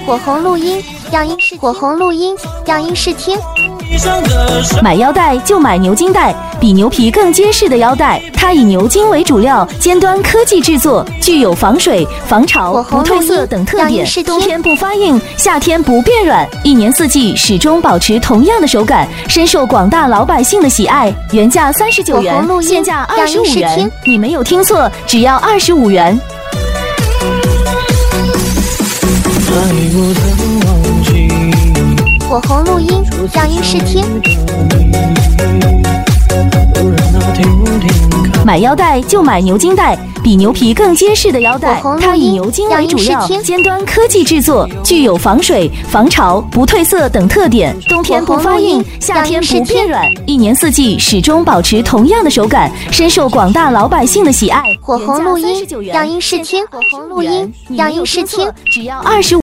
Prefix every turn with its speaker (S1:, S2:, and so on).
S1: 火红录音，样音试火红录音，样音试听。
S2: 买腰带就买牛筋带，比牛皮更结实的腰带。它以牛筋为主料，尖端科技制作，具有防水、防潮、不褪色等特点。冬天不发硬，夏天不变软，一年四季始终保持同样的手感，深受广大老百姓的喜爱。原价39元，现价25元。你没有听错，只要25元。
S1: 火红录音，样音试听。
S2: 买腰带就买牛筋带，比牛皮更结实的腰带。它以牛筋为主料，尖端科技制作，具有防水、防潮、不褪色等特点。冬天不发硬，夏天不变软，一年四季始终保持同样的手感，深受广大老百姓的喜爱。
S1: 火红录音，样音试听。火红录音，样音试听，
S2: 只要25。